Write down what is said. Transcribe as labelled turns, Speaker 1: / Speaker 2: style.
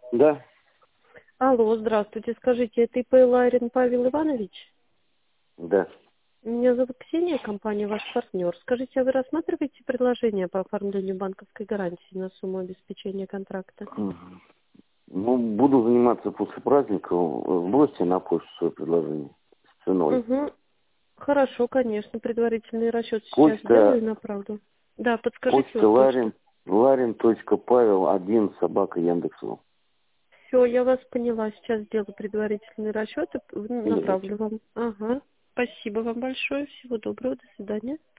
Speaker 1: Да,
Speaker 2: Алло, здравствуйте. Скажите, это ИП Ларин Павел Иванович?
Speaker 1: да.
Speaker 2: Меня зовут Ксения, компания «Ваш партнер». Скажите, а вы рассматриваете предложение по оформлению банковской гарантии на сумму обеспечения контракта?
Speaker 1: Мгм. Ну, буду заниматься после праздника. Сбросьте на почту свое предложение с ценой.
Speaker 2: Угу. Хорошо, конечно. Предварительный расчет сейчас сделаю и
Speaker 1: Почта,
Speaker 2: направлю. Да, подскажите
Speaker 1: почта
Speaker 2: вот почту.
Speaker 1: Ларин.Павел1 собака Яндекс.ру.
Speaker 2: Все, я вас поняла. Сейчас сделаю предварительный расчет и
Speaker 1: Добрый вечер.
Speaker 2: направлю вам. Ага. Спасибо вам большое. Всего доброго. До свидания.